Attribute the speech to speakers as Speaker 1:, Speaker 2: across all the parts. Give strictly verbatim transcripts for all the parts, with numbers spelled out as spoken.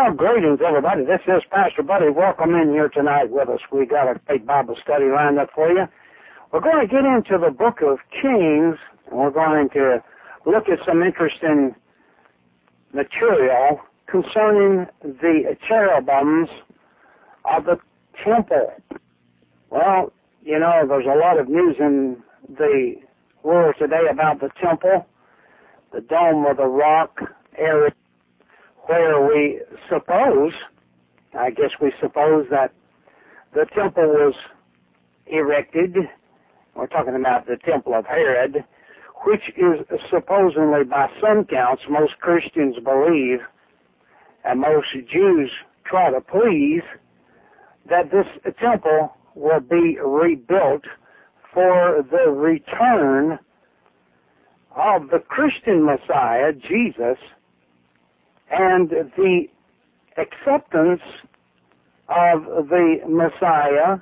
Speaker 1: Well, greetings, everybody. This is Pastor Buddy. Welcome in here tonight with us. We got a great Bible study lined up for you. We're going to get into the book of Kings, and we're going to look at some interesting material concerning the cherubims of the temple. Well, you know, there's a lot of news in the world today about the temple, the Dome of the Rock area, where we suppose, I guess we suppose that the temple was erected. We're talking about the Temple of Herod, which is supposedly, by some counts, most Christians believe, and most Jews try to please, that this temple will be rebuilt for the return of the Christian Messiah, Jesus, and the acceptance of the Messiah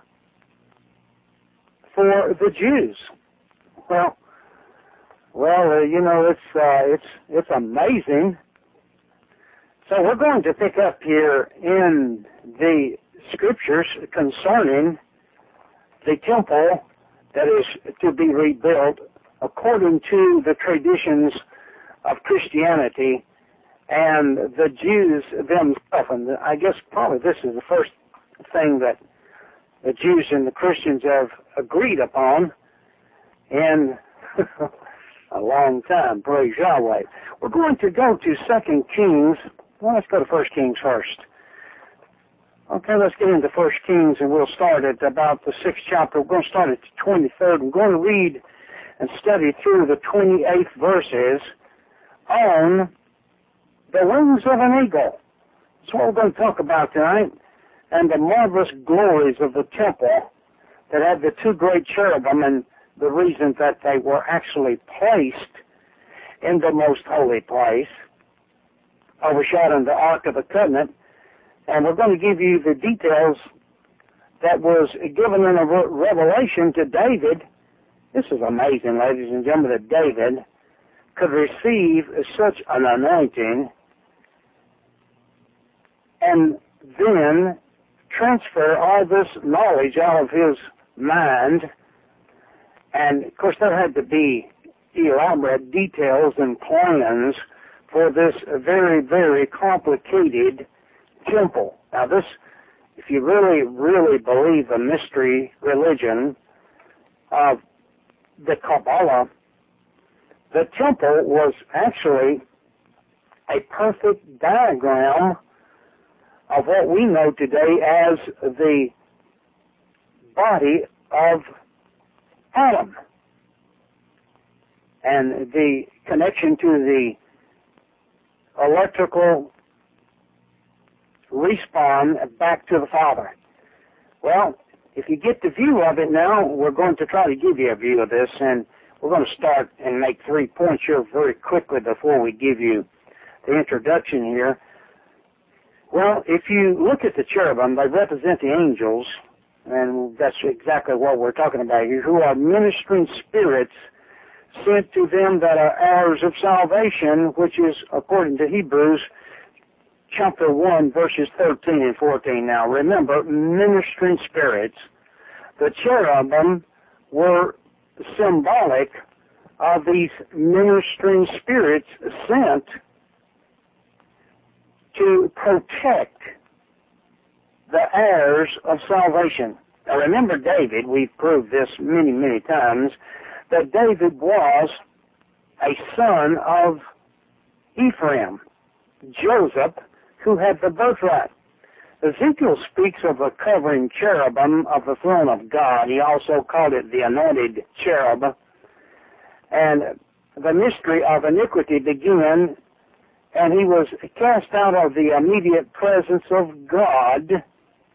Speaker 1: for the Jews. Well, well, uh, you know, it's uh, it's it's amazing. So we're going to pick up here in the Scriptures concerning the temple that is to be rebuilt according to the traditions of Christianity and the Jews themselves. And I guess probably this is the first thing that the Jews and the Christians have agreed upon in a long time. Praise Yahweh. We're going to go to Second Kings. Well, let's go to First Kings first. Okay, let's get into First Kings, and we'll start at about the sixth chapter. We're going to start at the twenty-third. We're going to read and study through the twenty-eighth verses on the wings of an eagle. That's what we're going to talk about tonight, and the marvelous glories of the temple that had the two great cherubim, and the reason that they were actually placed in the most holy place, overshadowing the Ark of the Covenant. And we're going to give you the details that was given in a re- revelation to David. This is amazing, ladies and gentlemen, that David could receive such an anointing and then transfer all this knowledge out of his mind. And, of course, there had to be elaborate details and plans for this very, very complicated temple. Now, this, if you really, really believe the mystery religion of the Kabbalah, the temple was actually a perfect diagram of what we know today as the body of Adam, and the connection to the electrical respawn back to the Father. Well, if you get the view of it now, we're going to try to give you a view of this, and we're going to start and make three points here very quickly before we give you the introduction here. Well, if you look at the cherubim, they represent the angels, and that's exactly what we're talking about here, who are ministering spirits sent to them that are heirs of salvation, which is, according to Hebrews, chapter one, verses thirteen and fourteen. Now, remember, ministering spirits. The cherubim were symbolic of these ministering spirits sent to protect the heirs of salvation. Now, remember David, we've proved this many, many times, that David was a son of Ephraim, Joseph, who had the birthright. Ezekiel speaks of the covering cherubim of the throne of God. He also called it the anointed cherub. And the mystery of iniquity began, and he was cast out of the immediate presence of God.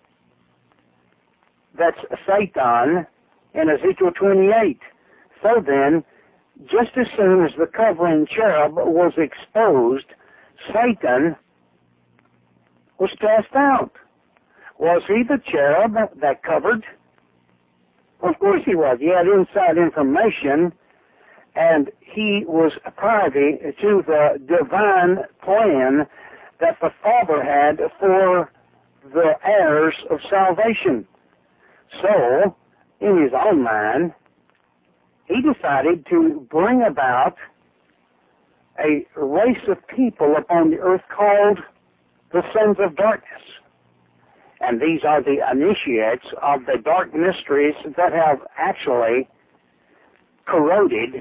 Speaker 1: That's Satan in Ezekiel twenty-eight. So then, just as soon as the covering cherub was exposed, Satan was cast out. Was he the cherub that covered? Well, of course he was. He had inside information, and he was privy to the divine plan that the Father had for the heirs of salvation. So, in his own mind, he decided to bring about a race of people upon the earth called the sons of darkness. And these are the initiates of the dark mysteries that have actually corroded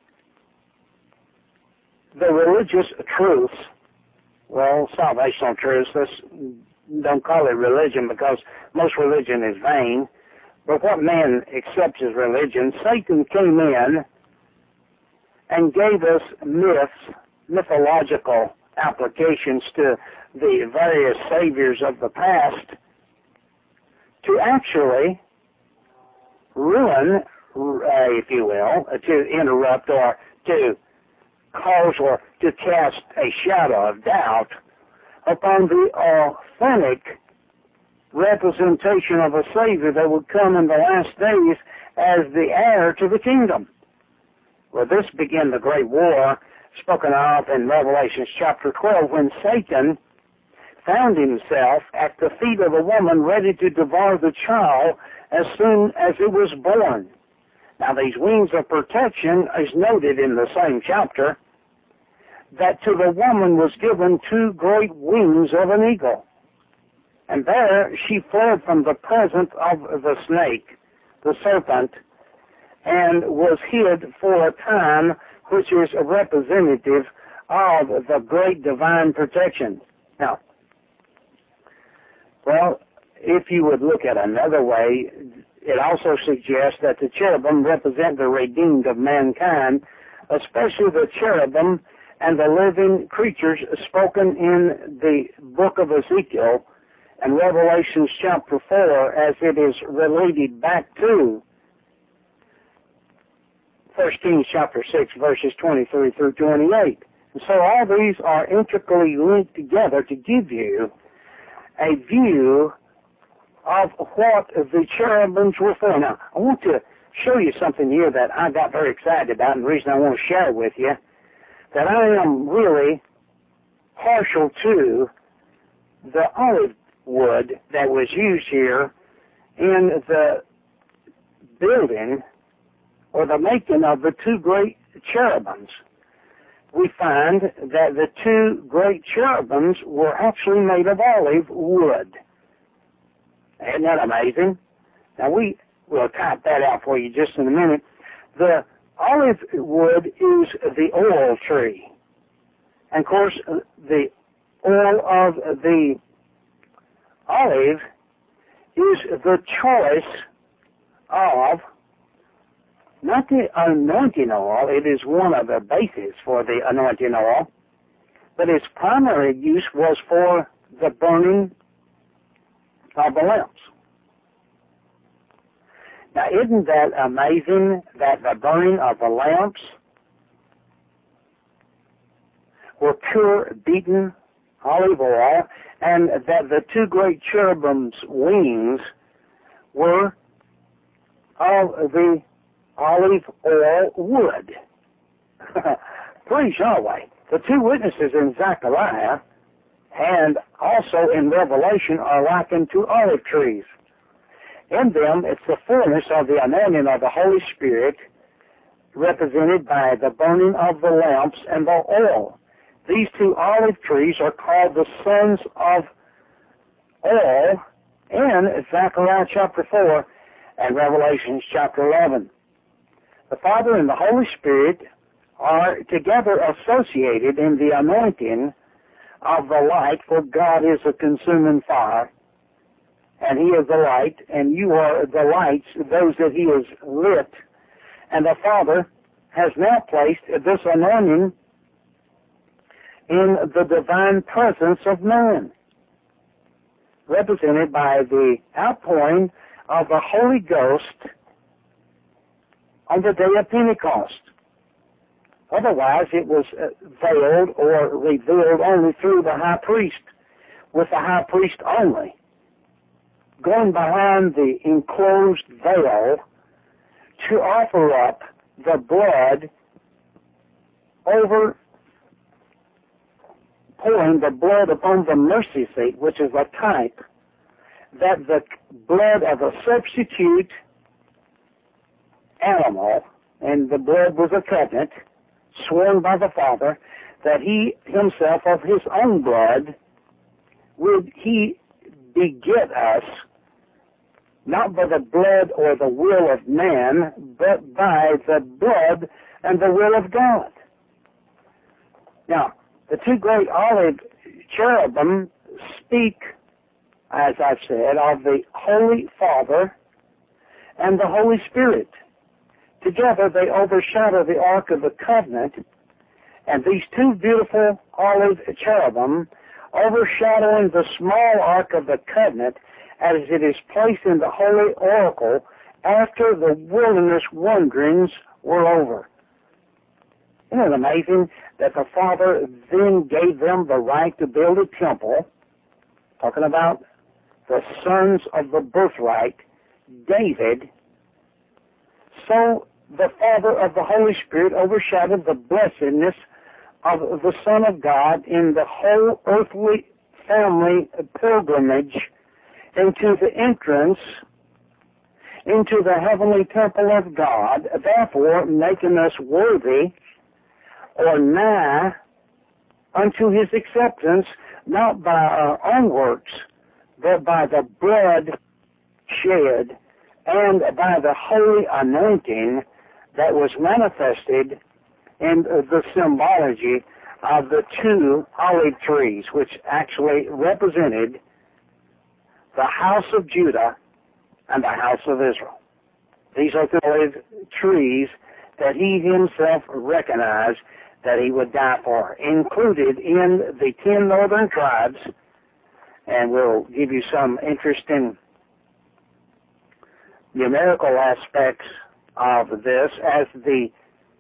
Speaker 1: the religious truths. Well, salvational truths, let's don't call it religion, because most religion is vain. But what man accepts as religion, Satan came in and gave us myths, mythological applications to the various saviors of the past to actually ruin, uh, if you will, to interrupt or to cause or to cast a shadow of doubt upon the authentic representation of a Savior that would come in the last days as the heir to the kingdom. Well, this began the great war spoken of in Revelation chapter twelve, when Satan found himself at the feet of a woman ready to devour the child as soon as it was born. Now, these wings of protection is noted in the same chapter, that to the woman was given two great wings of an eagle. And there she fled from the presence of the snake, the serpent, and was hid for a time, which is a representative of the great divine protection. Now, well, if you would look at another way, it also suggests that the cherubim represent the redeemed of mankind, especially the cherubim and the living creatures spoken in the book of Ezekiel and Revelation chapter four, as it is related back to First Kings chapter six, verses twenty-three through twenty-eight. And so all these are intricately linked together to give you a view of what the cherubims were for. Now, I want to show you something here that I got very excited about, and the reason I want to share with you, that I am really partial to the olive wood that was used here in the building or the making of the two great cherubims. We find that the two great cherubims were actually made of olive wood. Isn't that amazing? Now, we will type that out for you just in a minute. The olive wood is the oil tree. And, of course, the oil of the olive is the choice of not the anointing oil. It is one of the bases for the anointing oil, but its primary use was for the burning of the lamps. Now, isn't that amazing that the burning of the lamps were pure beaten olive oil, and that the two great cherubims' wings were of the olive oil wood? Praise Yahweh. The two witnesses in Zechariah and also in Revelation are likened to olive trees. In them, it's the fullness of the anointing of the Holy Spirit, represented by the burning of the lamps and the oil. These two olive trees are called the sons of oil in Zechariah chapter four and Revelation chapter eleven. The Father and the Holy Spirit are together associated in the anointing of the light, for God is a consuming fire, and He is the light, and you are the lights, those that He has lit. And the Father has now placed this anointing in the divine presence of man, represented by the outpouring of the Holy Ghost on the day of Pentecost. Otherwise, it was veiled or revealed only through the high priest, with the high priest only going behind the enclosed veil to offer up the blood over pouring the blood upon the mercy seat, which is a type that the blood of a substitute animal, and the blood was a covenant sworn by the Father, that he himself of his own blood would he beget us, not by the blood or the will of man, but by the blood and the will of God. Now, the two great olive cherubim speak, as I've said, of the Holy Father and the Holy Spirit. Together they overshadow the Ark of the Covenant, and these two beautiful olive cherubim overshadowing the small Ark of the Covenant as it is placed in the Holy Oracle after the wilderness wanderings were over. Isn't it amazing that the Father then gave them the right to build a temple, talking about the sons of the birthright, David. So the Father of the Holy Spirit overshadowed the blessedness of the Son of God in the whole earthly family pilgrimage into the entrance into the heavenly temple of God, therefore making us worthy or nigh unto his acceptance, not by our own works, but by the blood shed and by the holy anointing that was manifested in the symbology of the two olive trees, which actually represented the house of Judah and the house of Israel. These are the olive trees that he himself recognized that he would die for, included in the ten northern tribes, and we'll give you some interesting numerical aspects of this, as the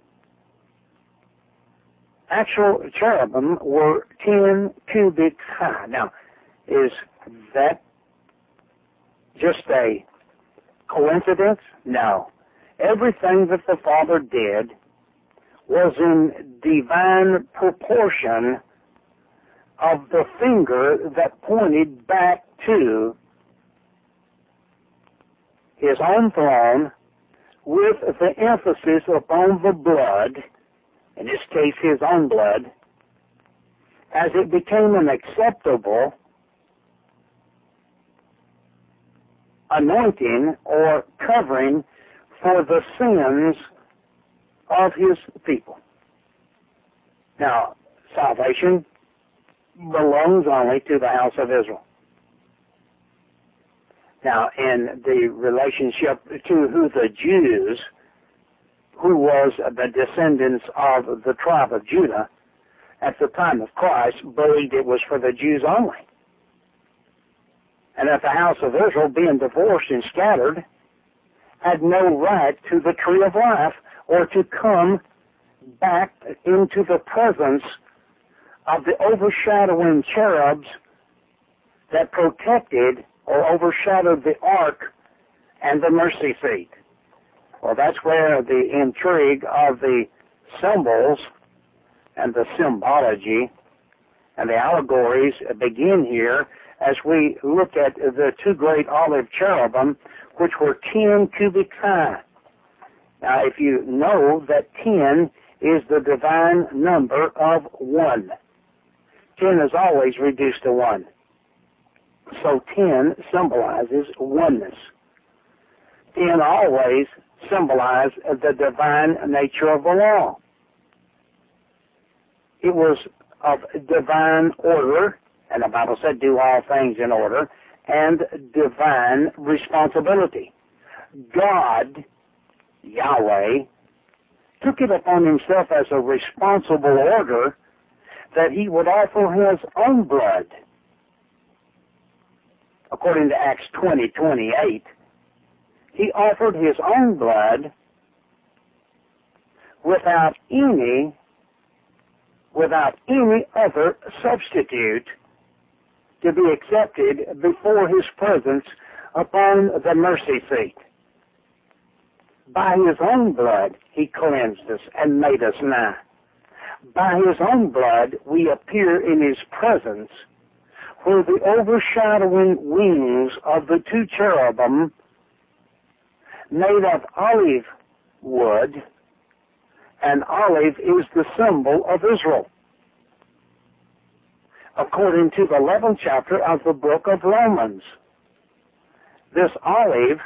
Speaker 1: actual cherubim were ten cubits high. Now, is that just a coincidence? No. Everything that the Father did was in divine proportion of the finger that pointed back to his own throne, with the emphasis upon the blood, in this case his own blood, as it became an acceptable anointing or covering for the sins of his people. Now, salvation belongs only to the house of Israel. Now, in the relationship to who the Jews, who was the descendants of the tribe of Judah at the time of Christ, believed it was for the Jews only. And that the house of Israel, being divorced and scattered, had no right to the tree of life or to come back into the presence of the overshadowing cherubs that protected or overshadowed the ark and the mercy seat. Well, that's where the intrigue of the symbols and the symbology and the allegories begin here, as we look at the two great olive cherubim, which were ten cubits high. Now, if you know that ten is the divine number of one, ten is always reduced to one. So ten symbolizes oneness. Ten always symbolizes the divine nature of the law. It was of divine order, and the Bible said, do all things in order, and divine responsibility. God, Yahweh, took it upon himself as a responsible order that he would offer his own blood. According to Acts twenty twenty-eight, he offered his own blood without any, without any other substitute to be accepted before his presence upon the mercy seat. By his own blood, he cleansed us and made us nigh. By his own blood we appear in his presence, where the overshadowing wings of the two cherubim made of olive wood, and olive is the symbol of Israel, according to the eleventh chapter of the book of Romans. This olive,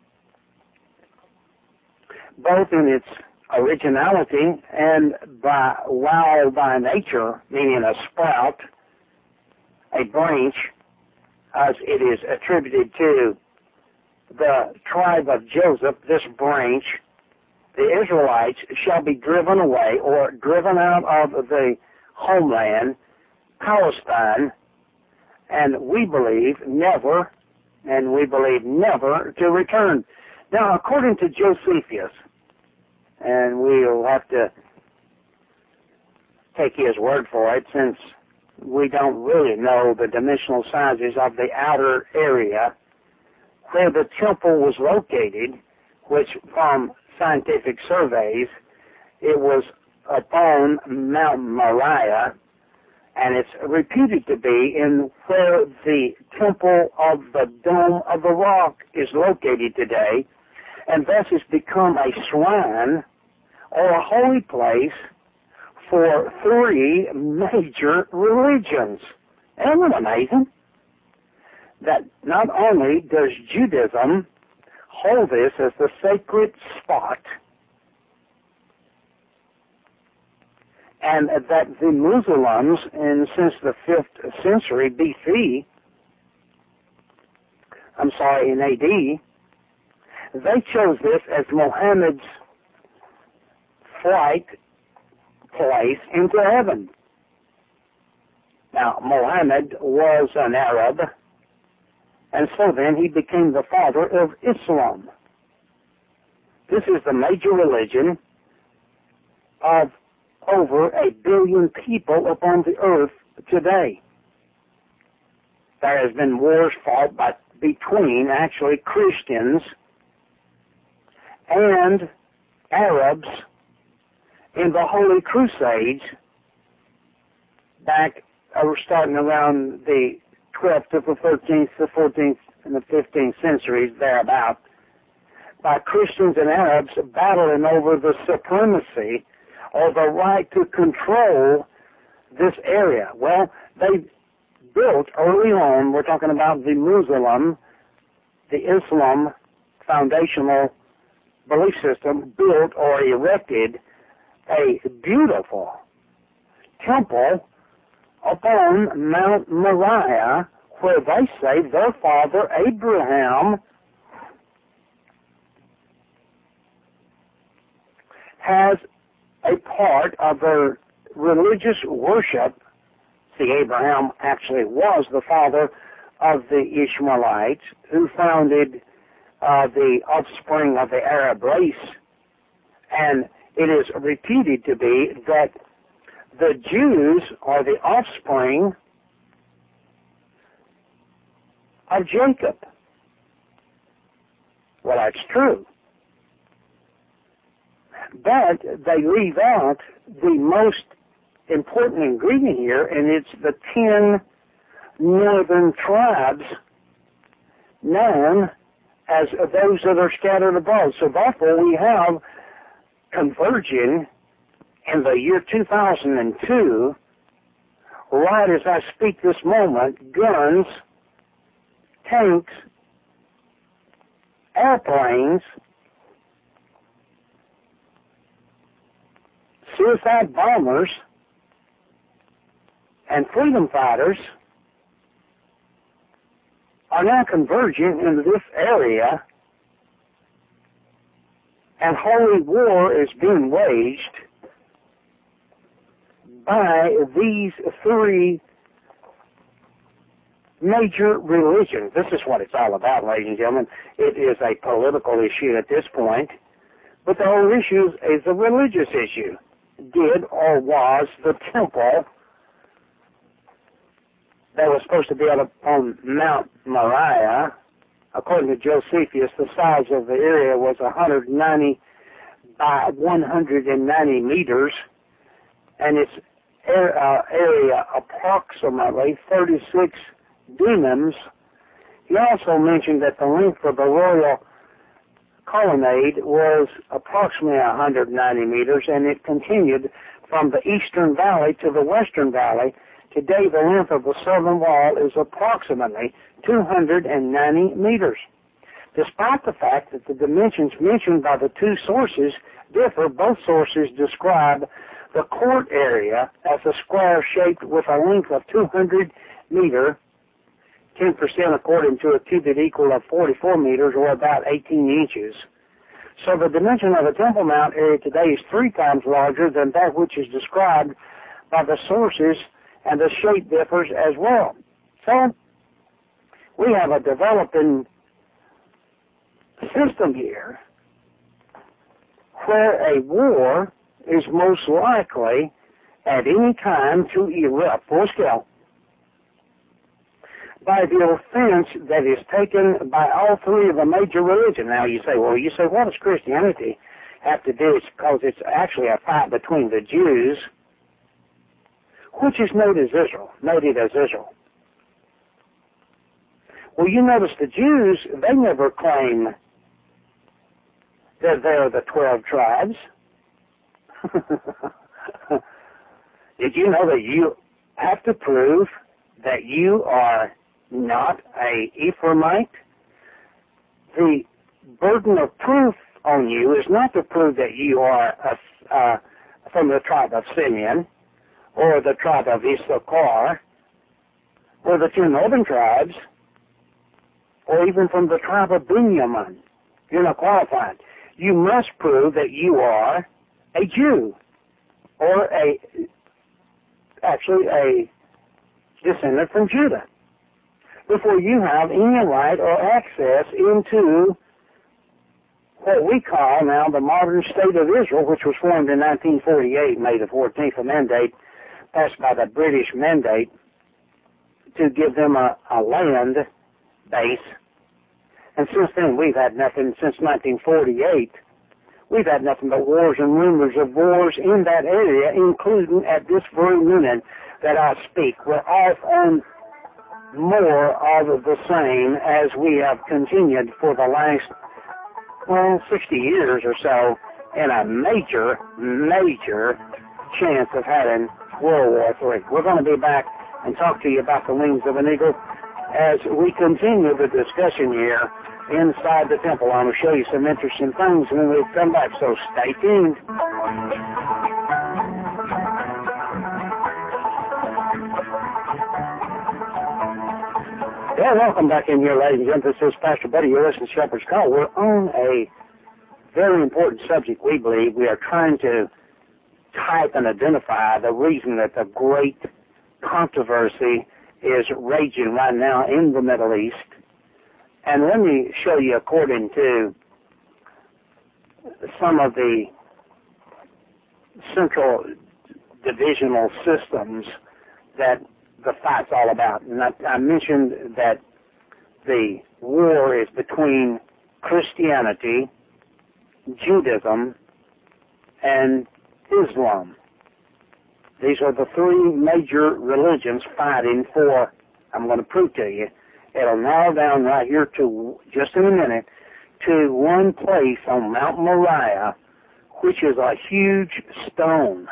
Speaker 1: both in its originality and by, while by nature, meaning a sprout, a branch, as it is attributed to the tribe of Joseph, this branch, the Israelites shall be driven away or driven out of the homeland, Palestine, and we believe never, and we believe never to return. Now, according to Josephus, and we'll have to take his word for it since we don't really know the dimensional sizes of the outer area where the temple was located, which from scientific surveys, it was upon Mount Moriah, and it's reputed to be in where the temple of the Dome of the Rock is located today, and thus has become a shrine or a holy place for three major religions. Isn't that amazing? That not only does Judaism hold this as the sacred spot, and that the Muslims, and since the fifth century B C, I'm sorry, in A D, they chose this as Muhammad's flight place into heaven. Now, Muhammad was an Arab, and so then he became the father of Islam. This is the major religion of over a billion people upon the earth today. There has been wars fought by, between actually Christians and Arabs in the Holy Crusades back uh, starting around the twelfth to the thirteenth, the fourteenth, and the fifteenth centuries, thereabout, by Christians and Arabs battling over the supremacy or the right to control this area. Well, they built early on, we're talking about the Muslim, the Islam foundational belief system, built or erected a beautiful temple upon Mount Moriah, where they say their father Abraham has a part of their religious worship. See, Abraham actually was the father of the Ishmaelites, who founded uh, the offspring of the Arab race, and it is reputed to be that the Jews are the offspring of Jacob. Well, that's true. But they leave out the most important ingredient here, and it's the ten northern tribes known as those that are scattered abroad. So therefore we have converging in the year two thousand two, right as I speak this moment, guns, tanks, airplanes, suicide bombers, and freedom fighters are now converging into this area, and holy war is being waged by these three major religions. This is what it's all about, ladies and gentlemen. It is a political issue at this point, but the whole issue is a religious issue. Did or was the temple that was supposed to be up on Mount Moriah, according to Josephus, the size of the area was one hundred ninety by one hundred ninety meters, and its uh, area approximately thirty-six denims. He also mentioned that the length of the royal colonnade was approximately one hundred ninety meters, and it continued from the eastern valley to the western valley. Today, the length of the southern wall is approximately two hundred ninety meters. Despite the fact that the dimensions mentioned by the two sources differ, both sources describe the court area as a square shaped with a length of two hundred meters, ten percent according to a cubit equal of forty-four meters, or about eighteen inches. So the dimension of the Temple Mount area today is three times larger than that which is described by the sources, and the shape differs as well. So we have a developing system here where a war is most likely at any time to erupt full scale by the offense that is taken by all three of the major religions. Now you say, well, you say, what does Christianity have to do? It's because it's actually a fight between the Jews, which is noted as Israel, noted as Israel. Well, you notice the Jews, they never claim that they're the twelve tribes. Did you know that you have to prove that you are not a Ephraimite? The burden of proof on you is not to prove that you are a, uh, from the tribe of Simeon, or the tribe of Issachar, or the two northern tribes, or even from the tribe of Benjamin. You're not qualified. You must prove that you are a Jew, or a, actually a descendant from Judah, before you have any right or access into what we call now the modern state of Israel, which was formed in nineteen forty-eight, May the fourteenth, a mandate passed by the British mandate to give them a, a land base. And since then, we've had nothing, since nineteen forty-eight, we've had nothing but wars and rumors of wars in that area, including at this very minute that I speak. We're off on more of the same as we have continued for the last, well, sixty years or so, in a major, major chance of having World War Three. We're going to be back and talk to you about the wings of an eagle as we continue the discussion here inside the temple. I'm going to show you some interesting things when we come back, so stay tuned. Well, welcome back in here, ladies and gentlemen. This is Pastor Buddy. You're listening to Shepherd's Call. We're on a very important subject, we believe. We are trying to type and identify the reason that the great controversy is raging right now in the Middle East. And let me show you, according to some of the central divisional systems, that the fight's all about. And I, I mentioned that the war is between Christianity, Judaism, and Islam. These are the three major religions fighting for, I'm going to prove to you, it'll narrow down right here to, just in a minute, to one place on Mount Moriah, which is a huge stone.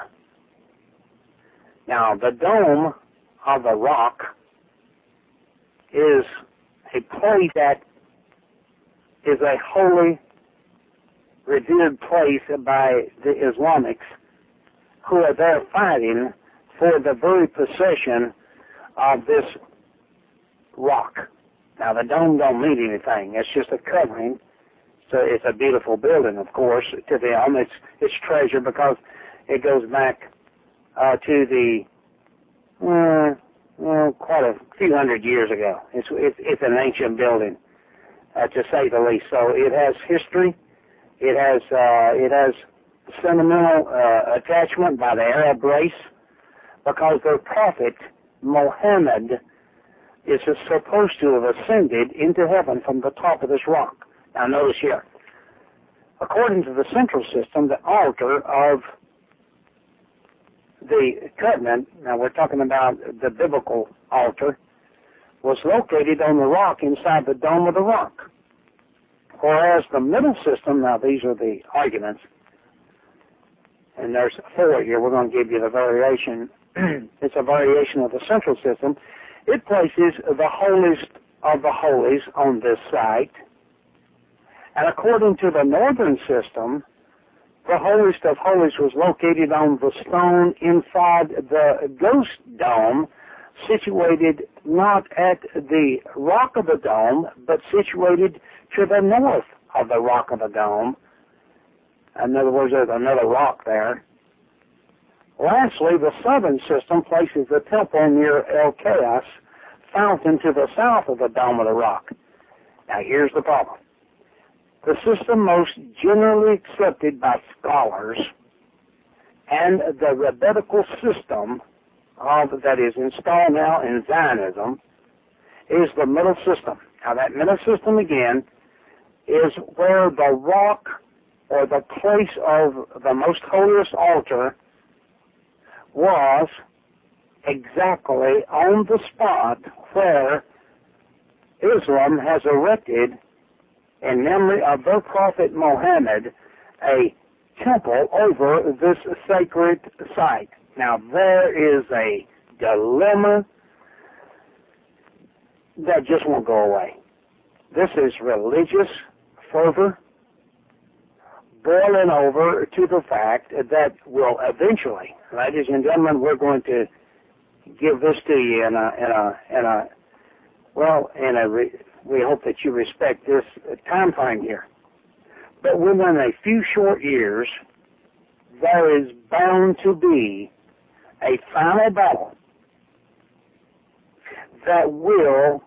Speaker 1: Now, the dome of the rock is a place that is a holy, revered place by the Islamics, who are there fighting for the very possession of this rock. Now, the dome don't mean anything. It's just a covering. So it's a beautiful building, of course, to them. It's, it's treasure because it goes back uh, to the, uh, well, quite a few hundred years ago. It's, it's, it's an ancient building, uh, to say the least. So it has history. It has, uh, it has sentimental uh, attachment by the Arab race, because their prophet, Muhammad, is supposed to have ascended into heaven from the top of this rock. Now notice here, according to the central system, the altar of the covenant, now we're talking about the biblical altar, was located on the rock inside the dome of the rock. Whereas the middle system, now these are the arguments, and there's four here. We're going to give you the variation. It's a variation of the central system. It places the holiest of the holies on this site. And according to the northern system, the holiest of holies was located on the stone inside the ghost dome, situated not at the rock of the dome, but situated to the north of the rock of the dome. In other words, there's another rock there. Lastly, the southern system places the temple near El Chaos fountain to the south of the dome of the rock. Now, here's the problem. The system most generally accepted by scholars and the rabbinical system of, that is installed now in Zionism is the middle system. Now, that middle system, again, is where the rock or the place of the most holiest altar was exactly on the spot where Islam has erected, in memory of their prophet Muhammad, a temple over this sacred site. Now, there is a dilemma that just won't go away. This is religious fervor boiling over to the fact that will eventually, ladies and gentlemen, we're going to give this to you in a, in a, in a, well, in a, re, we hope that you respect this time frame here. But within a few short years, there is bound to be a final battle that will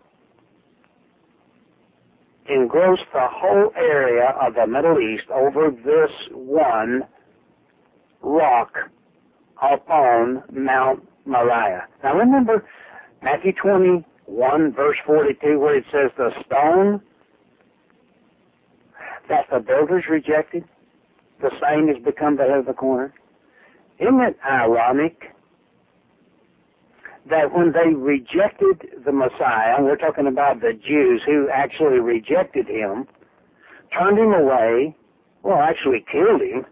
Speaker 1: engross the whole area of the Middle East over this one rock upon Mount Moriah. Now remember Matthew twenty-one, verse forty-two, where it says the stone that the builders rejected, the same has become the head of the corner. Isn't it ironic that when they rejected the Messiah, and we're talking about the Jews who actually rejected him, turned him away, well, actually killed him,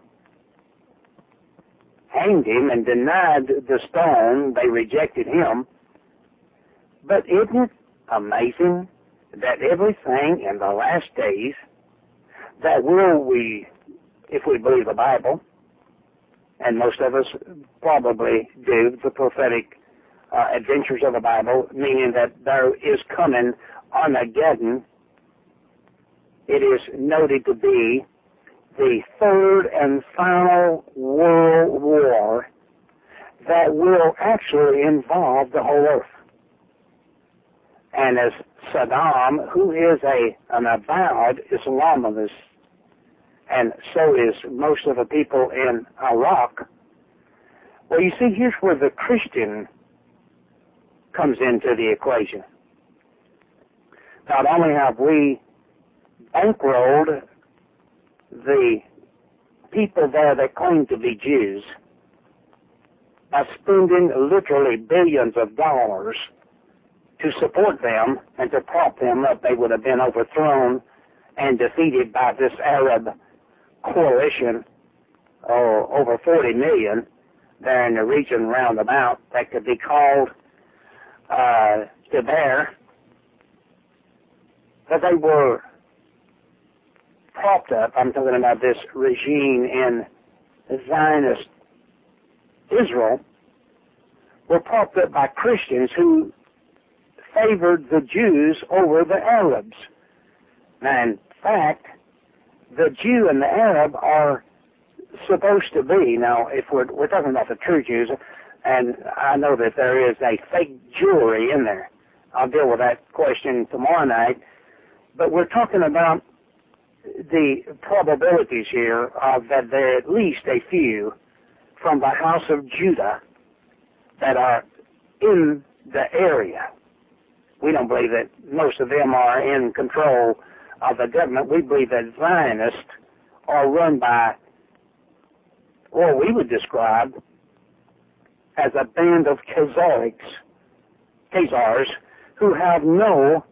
Speaker 1: hanged him, and denied the stone, they rejected him. But isn't it amazing that everything in the last days that will we, if we believe the Bible, and most of us probably do, the prophetic Uh, adventures of the Bible, meaning that there is coming Armageddon. It is noted to be the third and final world war that will actually involve the whole earth. And as Saddam, who is a an avowed Islamist, and so is most of the people in Iraq, well, you see, here's where the Christian comes into the equation. Not only have we bankrolled the people there that claim to be Jews by spending literally billions of dollars to support them and to prop them up, they would have been overthrown and defeated by this Arab coalition, oh, over forty million there in the region roundabout that could be called Uh, to bear, that they were propped up. I'm talking about this regime in Zionist Israel, were propped up by Christians who favored the Jews over the Arabs. Now, in fact, the Jew and the Arab are supposed to be, now, if we're, we're talking about the true Jews, and I know that there is a fake Jewry in there. I'll deal with that question tomorrow night. But we're talking about the probabilities here of that there are at least a few from the house of Judah that are in the area. We don't believe that most of them are in control of the government. We believe that Zionists are run by what we would describe as a band of Khazarics, Khazars, who have no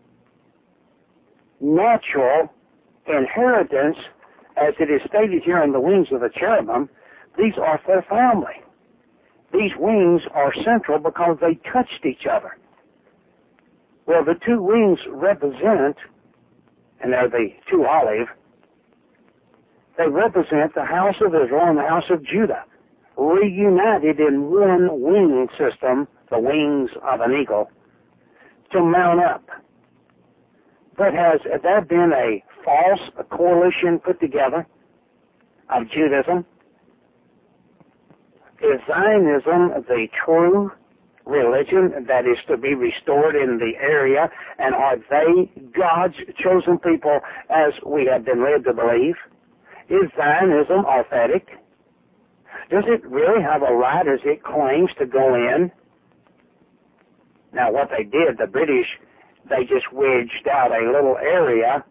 Speaker 1: natural inheritance, as it is stated here in the wings of the cherubim. These are for family. These wings are central because they touched each other. Well, the two wings represent, and they're the two olive, they represent the house of Israel and the house of Judah, reunited in one wing system, the wings of an eagle, to mount up. But has there been a false coalition put together of Judaism? Is Zionism the true religion that is to be restored in the area, and are they God's chosen people as we have been led to believe? Is Zionism authentic? Does it really have a right as it claims to go in? Now what they did, the British, they just wedged out a little area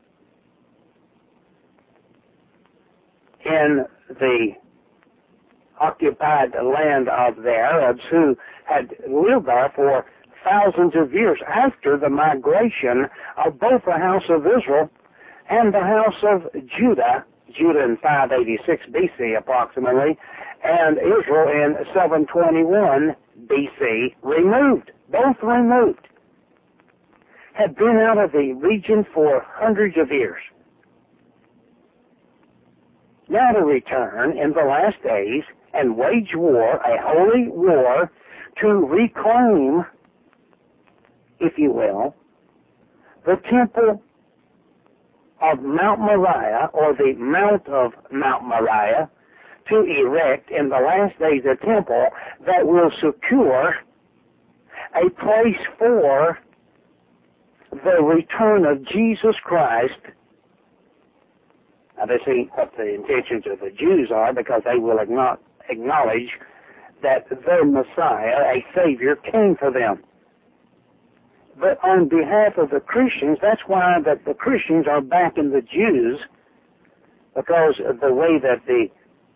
Speaker 1: in the occupied land of the Arabs who had lived there for thousands of years after the migration of both the house of Israel and the house of Judah, Judah in five eighty-six B C approximately, and Israel in seven twenty-one B C, removed, both removed, had been out of the region for hundreds of years. Now to return in the last days and wage war, a holy war, to reclaim, if you will, the temple of Mount Moriah, or the Mount of Mount Moriah, to erect in the last days a temple that will secure a place for the return of Jesus Christ. Now, they see what the intentions of the Jews are, because they will not acknowledge that their Messiah, a Savior, came for them. But on behalf of the Christians, that's why that the Christians are backing the Jews, because of the way that the,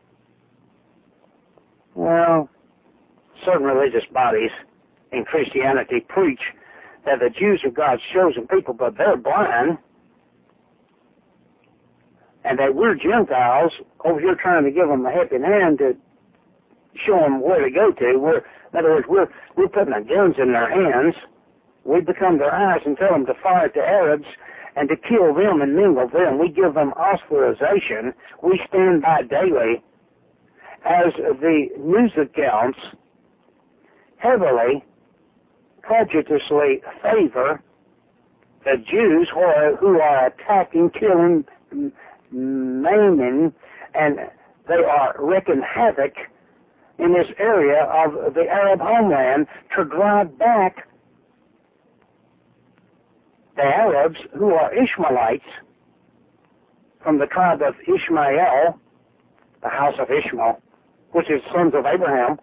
Speaker 1: well, certain religious bodies in Christianity preach that the Jews are God's chosen people, but they're blind, and that we're Gentiles over here trying to give them a helping hand to show them where to go to. We're, in other words, we're, we're putting our guns in their hands. We become their eyes and tell them to fire at the Arabs and to kill them and mingle them. We give them authorization. We stand by daily as the news accounts heavily, prejudiciously favor the Jews who are, who are attacking, killing, maiming, and they are wreaking havoc in this area of the Arab homeland to drive back the Arabs who are Ishmaelites from the tribe of Ishmael, the house of Ishmael, which is sons of Abraham.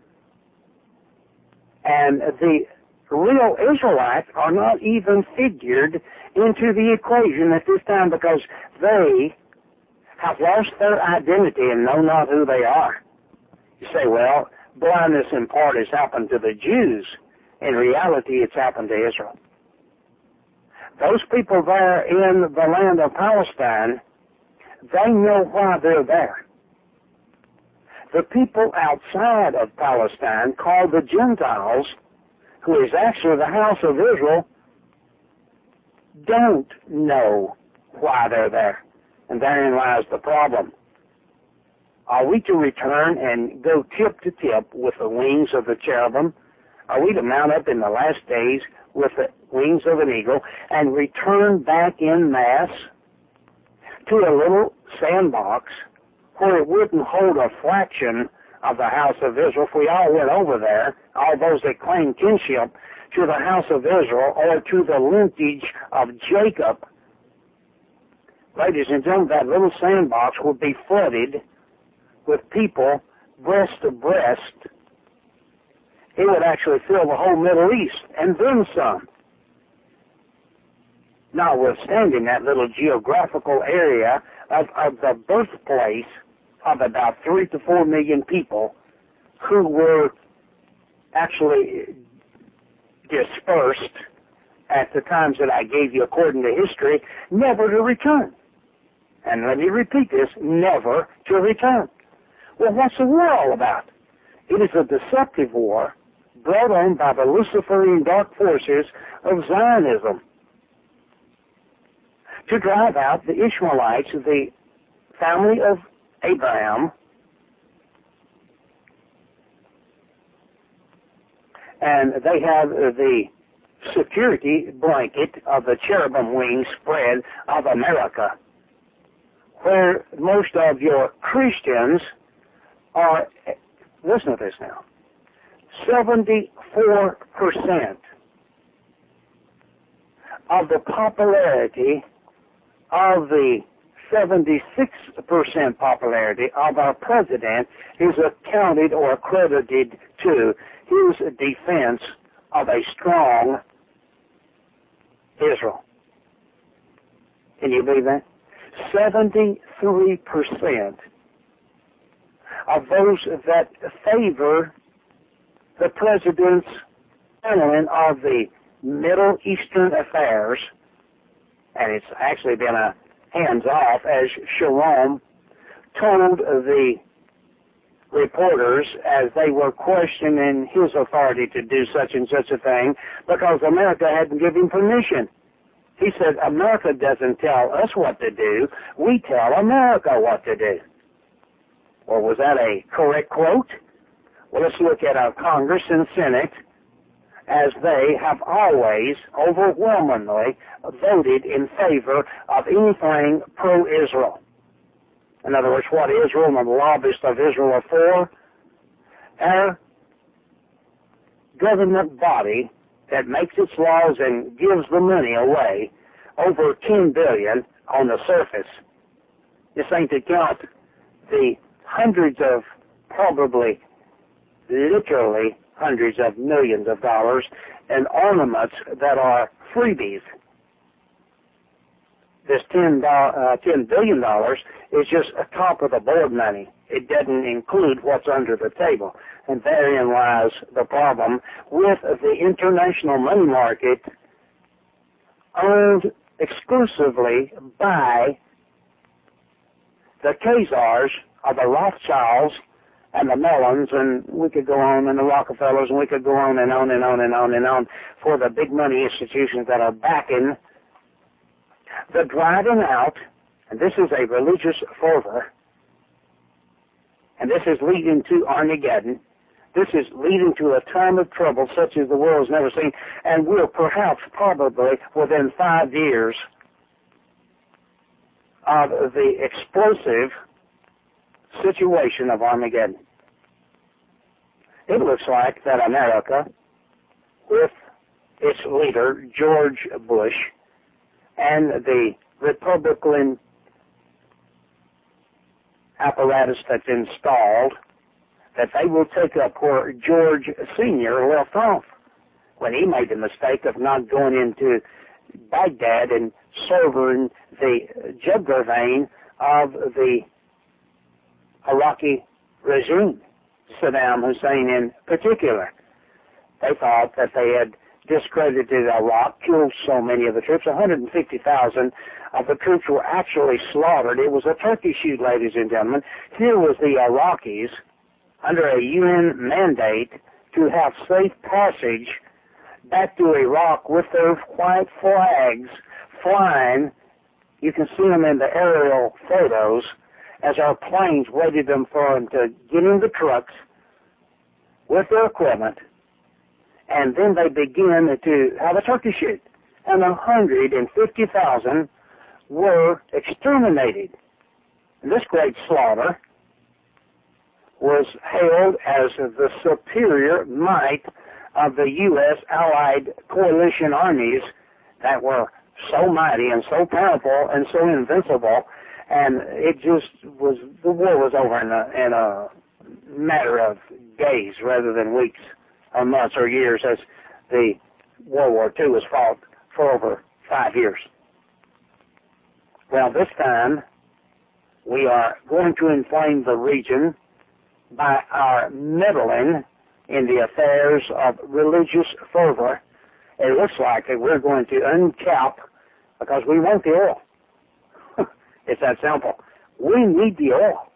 Speaker 1: And the real Israelites are not even figured into the equation at this time, because they have lost their identity and know not who they are. You say, well, blindness in part has happened to the Jews. In reality, it's happened to Israel. Those people there in the land of Palestine, they know why they're there. The people outside of Palestine, called the Gentiles, who is actually the house of Israel, don't know why they're there. And therein lies the problem. Are we to return and go tip to tip with the wings of the cherubim? Are we to mount up in the last days with the wings of an eagle and return back in mass to a little sandbox where it wouldn't hold a fraction of the house of Israel if we all went over there, all those that claim kinship, to the house of Israel or to the lineage of Jacob? Ladies and gentlemen, that little sandbox would be flooded with people breast to breast. It would actually fill the whole Middle East, and then some. Notwithstanding that little geographical area of, of the birthplace of about three to four million people who were actually dispersed at the times that I gave you according to history, never to return. And let me repeat this, never to return. Well, what's the war all about? It is a deceptive war brought on by the Luciferian dark forces of Zionism to drive out the Ishmaelites, the family of Abraham, and they have the security blanket of the cherubim wings spread of America, where most of your Christians are, listen to this now, seventy-four percent of the popularity of the seventy-six percent popularity of our president is accounted or accredited to his defense of a strong Israel. Can you believe that? seventy-three percent of those that favor the president's handling of the Middle Eastern affairs, and it's actually been a hands-off, as Sharon told the reporters as they were questioning his authority to do such and such a thing, because America hadn't given him permission. He said, America doesn't tell us what to do, we tell America what to do. Well, was that a correct quote? Well, let's look at our Congress and Senate, as they have always overwhelmingly voted in favor of anything pro-Israel. In other words, what Israel and the lobbyists of Israel are for, our government body that makes its laws and gives the money away, over ten billion dollars on the surface. This ain't to count the hundreds of, probably literally hundreds of millions of dollars in ornaments that are freebies. This ten, uh, ten billion dollars is just a top of the board money. It doesn't include what's under the table. And therein lies the problem with the international money market owned exclusively by the Khazars of the Rothschilds and the Mellons, and we could go on, and the Rockefellers, and we could go on and on and on and on and on for the big money institutions that are backing the driving out, and this is a religious fervor, and this is leading to Armageddon. This is leading to a time of trouble such as the world has never seen, and will perhaps probably within five years of the explosive situation of Armageddon. It looks like that America, with its leader, George Bush, and the Republican apparatus that's installed, that they will take up where George Senior left off when he made the mistake of not going into Baghdad and serving the jugular vein of the Iraqi regime, Saddam Hussein in particular. They thought that they had discredited Iraq, killed so many of the troops. one hundred fifty thousand of the troops were actually slaughtered. It was a turkey shoot, ladies and gentlemen. Here was the Iraqis under a U N mandate to have safe passage back to Iraq with their white flags flying. You can see them in the aerial photos as our planes waited them for them to get in the trucks with their equipment, and then they begin to have a turkey shoot. And one hundred fifty thousand were exterminated. And this great slaughter was hailed as the superior might of the U S allied coalition armies that were so mighty and so powerful and so invincible, and it just was, the war was over in a, in a matter of days rather than weeks or months or years, as the World War Two was fought for over five years. Well, this time we are going to inflame the region by our meddling in the affairs of religious fervor, it looks like that we're going to uncap because we want the oil. It's that simple. We need the oil.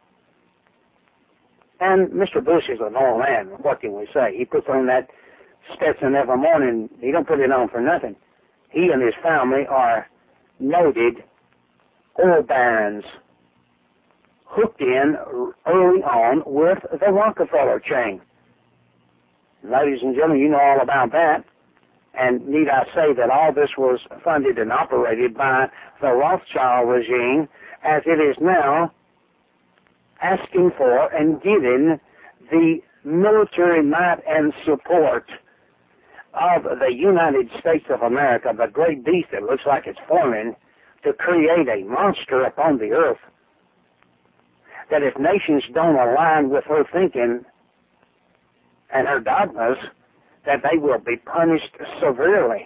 Speaker 1: And Mister Bush is an oil man. What can we say? He puts on that Stetson every morning. He don't put it on for nothing. He and his family are noted oil barons, hooked in early on with the Rockefeller chain. Ladies and gentlemen, you know all about that. And need I say that all this was funded and operated by the Rothschild regime, as it is now asking for and giving the military might and support of the United States of America, the great beast that looks like it's forming, to create a monster upon the earth, that if nations don't align with her thinking and her dogmas, that they will be punished severely.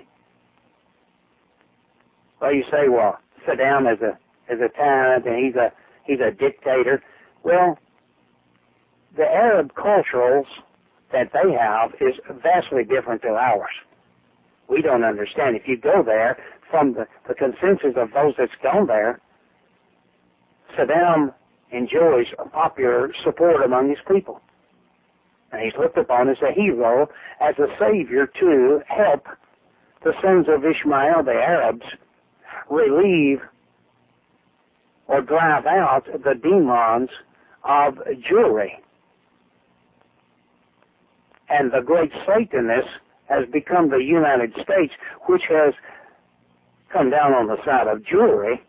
Speaker 1: Well, you say, well, Saddam is a is a tyrant and he's a he's a dictator. Well, the Arab cultures that they have is vastly different to ours. We don't understand. If you go there, from the, the consensus of those that's gone there, Saddam enjoys popular support among his people. And he's looked upon as a hero, as a savior to help the sons of Ishmael, the Arabs, relieve or drive out the demons of Jewry. And the great Satanist has become the United States, which has come down on the side of Jewry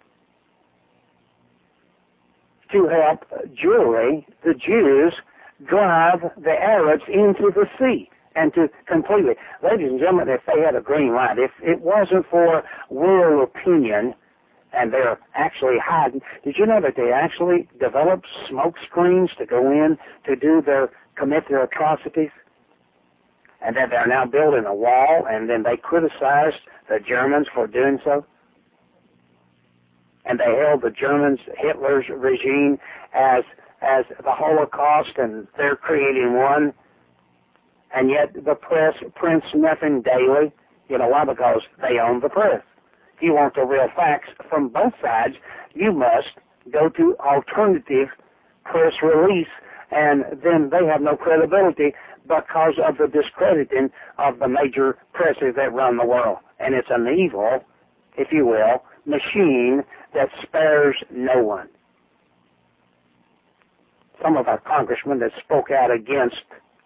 Speaker 1: to help Jewry, the Jews, drive the Arabs into the sea and to completely. Ladies and gentlemen, if they had a green light, if it wasn't for world opinion, and they're actually hiding. Did you know that they actually developed smoke screens to go in to do their, commit their atrocities? And that they're now building a wall, and then they criticized the Germans for doing so? And they held the Germans, Hitler's regime, as as the Holocaust, and they're creating one. And yet the press prints nothing daily. You know why? Because they own the press. If you want the real facts from both sides, you must go to alternative press release, and then they have no credibility because of the discrediting of the major presses that run the world. And it's an evil, if you will, machine that spares no one. Some of our congressmen that spoke out against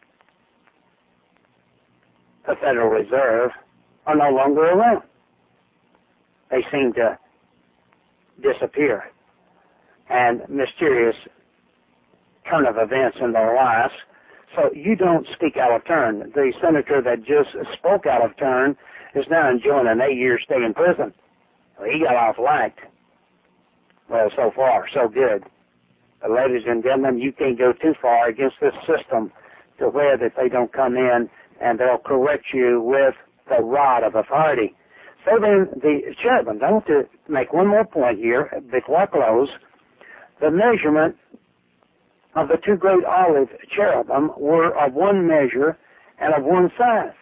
Speaker 1: the Federal Reserve are no longer around. They seem to disappear. And mysterious turn of events in their lives. So you don't speak out of turn. The senator that just spoke out of turn is now enjoying an eight-year stay in prison. Well, he got off light. Well, so far, so good. But ladies and gentlemen, you can't go too far against this system to where that they don't come in and they'll correct you with the rod of authority. So then the cherubim, I want to make one more point here before I close. The measurement of the two great olive cherubim were of one measure and of one size.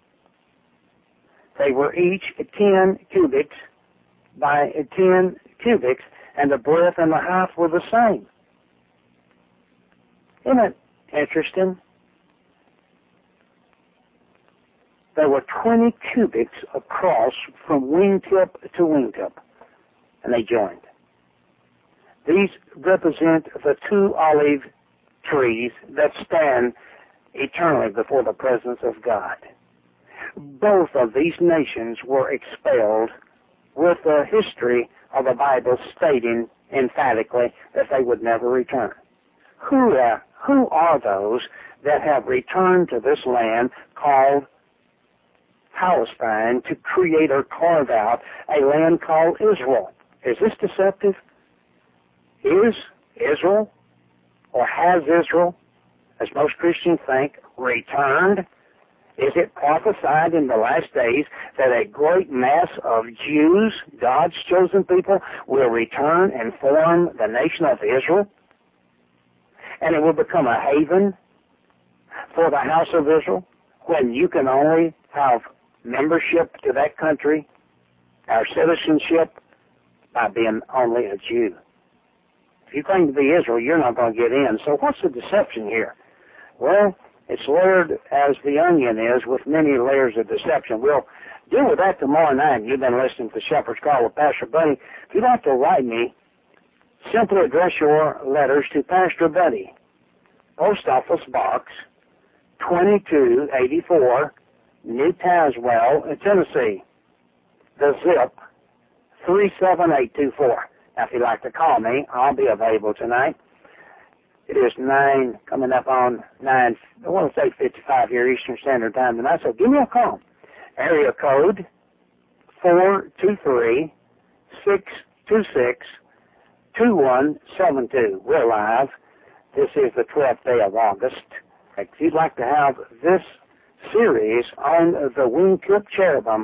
Speaker 1: They were each ten cubits by ten cubits, and the breadth and the height were the same. Isn't it interesting? There were twenty cubits across from wingtip to wingtip, and they joined. These represent the two olive trees that stand eternally before the presence of God. Both of these nations were expelled with the history of the Bible stating emphatically that they would never return. Who are, who are those that have returned to this land called Palestine to create or carve out a land called Israel? Is this deceptive? Is Israel, or has Israel, as most Christians think, returned? Is it prophesied in the last days that a great mass of Jews, God's chosen people, will return and form the nation of Israel? And it will become a haven for the house of Israel when you can only have membership to that country, our citizenship, by being only a Jew? If you claim to be Israel, you're not going to get in. So what's the deception here? Well, it's layered as the onion is with many layers of deception. We'll deal with that tomorrow night. You've been listening to Shepherd's Call with Pastor Buddy. If you'd like to write me, simply address your letters to Pastor Buddy, Post Office Box twenty-two eighty-four, New Tazewell, Tennessee. The zip three seven eight two four. Now, if you'd like to call me, I'll be available tonight. It is nine, coming up on nine, I want to say fifty-five here Eastern Standard Time tonight, so give me a call. Area code four two three, six two six, two one seven two. We're live. This is the twelfth day of August. If you'd like to have this series on the wing-clipped cherubim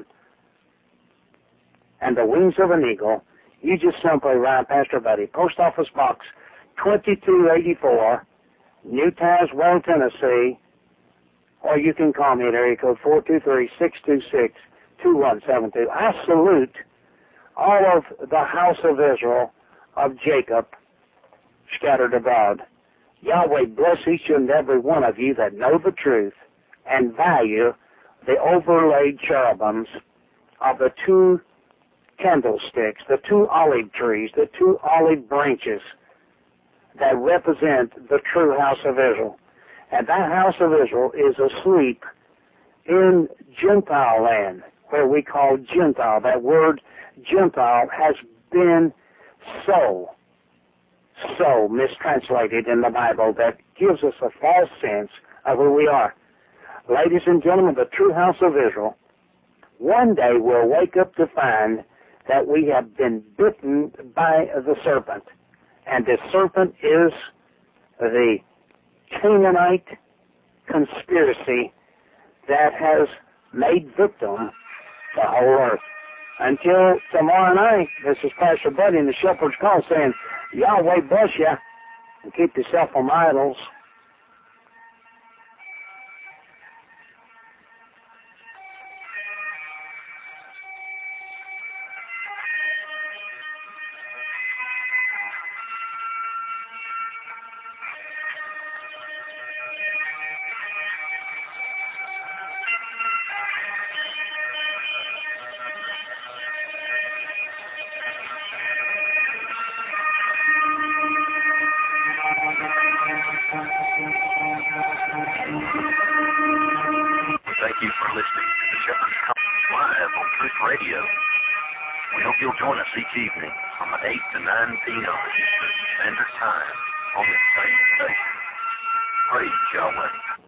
Speaker 1: and the wings of an eagle, you just simply write Pastor Buddy, Post Office Box twenty-two eighty-four, New Tazewell, Tennessee, or you can call me at area code four two three, six two six, two one seven two. I salute all of the house of Israel, of Jacob, scattered abroad. Yahweh bless each and every one of you that know the truth and value the overlaid cherubims of the two candlesticks, the two olive trees, the two olive branches that represent the true house of Israel. And that house of Israel is asleep in Gentile land, where we call Gentile. That word Gentile has been so, so mistranslated in the Bible that gives us a false sense of who we are. Ladies and gentlemen, the true house of Israel, one day will wake up to find that we have been bitten by the serpent. And this serpent is the Canaanite conspiracy that has made victim the whole earth. Until tomorrow night, this is Pastor Buddy in the Shepherd's Call saying, Yahweh bless you, and keep yourself from idols.
Speaker 2: Thank you for listening to the Shepherd's Call live on Truth Radio. We hope you'll join us each evening from eight to nine p.m. Eastern Standard Time on the same station. Praise Yahweh.